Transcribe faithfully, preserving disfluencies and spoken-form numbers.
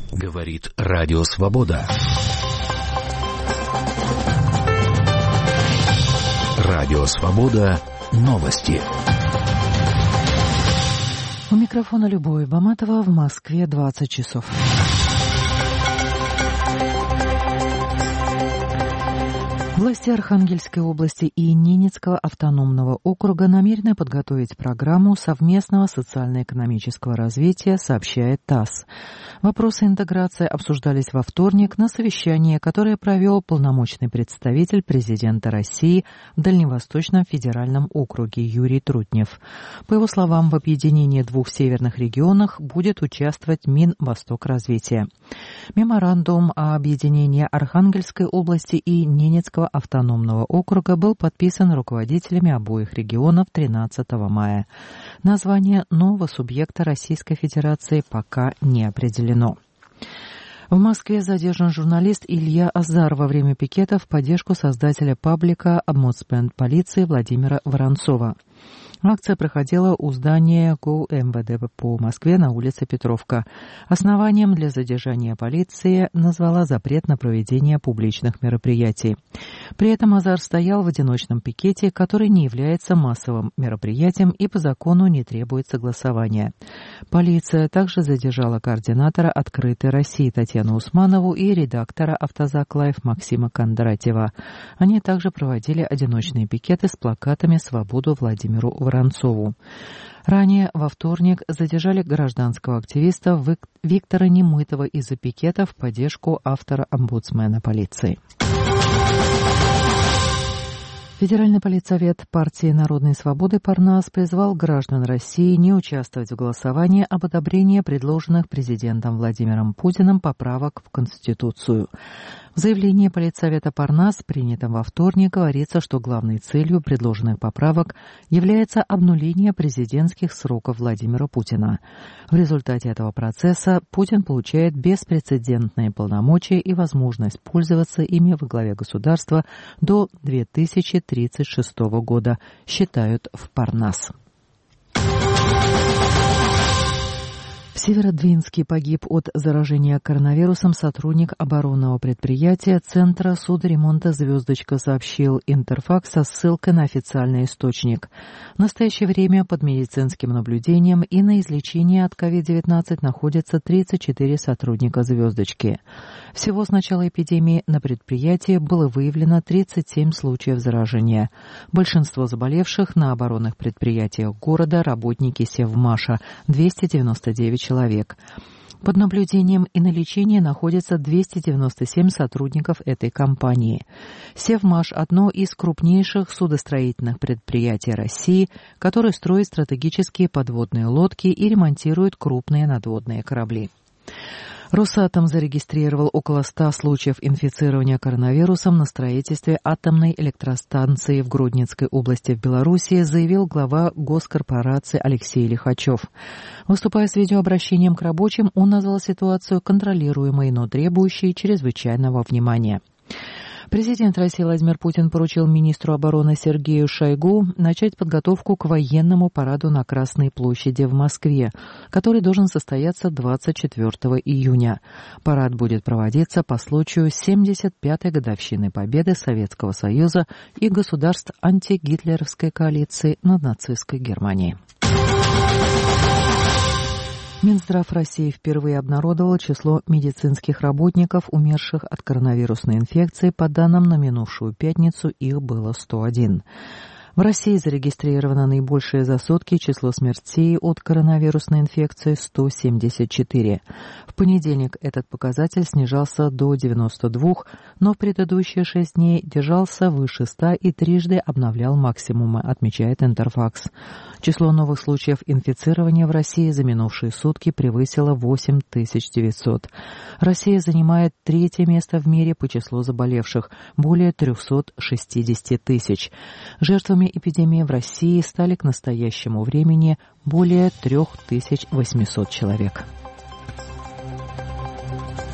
Говорит Радио Свобода. Радио Свобода. Новости. У микрофона Любовь Баматова. В Москве двадцать часов. Власти Архангельской области и Ненецкого автономного округа намерены подготовить программу совместного социально-экономического развития, сообщает ТАСС. Вопросы интеграции обсуждались во вторник на совещании, которое провел полномочный представитель президента России в Дальневосточном федеральном округе Юрий Трутнев. По его словам, в объединении двух северных регионов будет участвовать Минвостокразвитие. Меморандум о объединении Архангельской области и Ненецкого автономного округа был подписан руководителями обоих регионов тринадцатого мая. Название нового субъекта Российской Федерации пока не определено. В Москве задержан журналист Илья Азар во время пикета в поддержку создателя паблика «Омбудсмен полиции» Владимира Воронцова. Акция проходила у здания ГУ МВД по Москве на улице Петровка. Основанием для задержания полиции назвала запрет на проведение публичных мероприятий. При этом Азар стоял в одиночном пикете, который не является массовым мероприятием и по закону не требует согласования. Полиция также задержала координатора «Открытой России» Татьяну Усманову и редактора «Автозак Лайф» Максима Кондратьева. Они также проводили одиночные пикеты с плакатами «Свободу Владимиру Воронцову». Ранее во вторник задержали гражданского активиста Виктора Немытова из-за пикета в поддержку автора омбудсмена полиции. Федеральный политсовет партии Народной свободы Парнас призвал граждан России не участвовать в голосовании об одобрении предложенных президентом Владимиром Путиным поправок в Конституцию. В заявлении политсовета Парнас, принятом во вторник, говорится, что главной целью предложенных поправок является обнуление президентских сроков Владимира Путина. В результате этого процесса Путин получает беспрецедентные полномочия и возможность пользоваться ими во главе государства до две тысячи тридцать шестого года, считают в Парнас. В Северодвинске погиб от заражения коронавирусом сотрудник оборонного предприятия Центра судоремонта «Звездочка», сообщил Интерфакс со ссылкой на официальный источник. В настоящее время под медицинским наблюдением и на излечении от ковид девятнадцать находятся тридцать четыре сотрудника «Звездочки». Всего с начала эпидемии на предприятии было выявлено тридцать семь случаев заражения. Большинство заболевших на оборонных предприятиях города работники Севмаша – двести девяносто девять человек. Под наблюдением и на лечении находятся двести девяносто семь сотрудников этой компании. Севмаш – одно из крупнейших судостроительных предприятий России, которое строит стратегические подводные лодки и ремонтирует крупные надводные корабли. Росатом зарегистрировал около ста случаев инфицирования коронавирусом на строительстве атомной электростанции в Гродненской области в Белоруссии, заявил глава госкорпорации Алексей Лихачев. Выступая с видеообращением к рабочим, он назвал ситуацию контролируемой, но требующей чрезвычайного внимания. Президент России Владимир Путин поручил министру обороны Сергею Шойгу начать подготовку к военному параду на Красной площади в Москве, который должен состояться двадцать четвёртого июня. Парад будет проводиться по случаю семьдесят пятой годовщины победы Советского Союза и государств антигитлеровской коалиции над нацистской Германией. Минздрав России впервые обнародовал число медицинских работников, умерших от коронавирусной инфекции. По данным на минувшую пятницу их было сто один. В России зарегистрировано наибольшее за сутки число смертей от коронавирусной инфекции – сто семьдесят четыре. В понедельник этот показатель снижался до девяноста двух, но в предыдущие шесть дней держался выше ста и трижды обновлял максимумы, отмечает Интерфакс. Число новых случаев инфицирования в России за минувшие сутки превысило восемь тысяч девятьсот. Россия занимает третье место в мире по числу заболевших – более трехсот шестидесяти тысяч. Жертвами эпидемии в России стали к настоящему времени более трех тысяч восьмисот человек.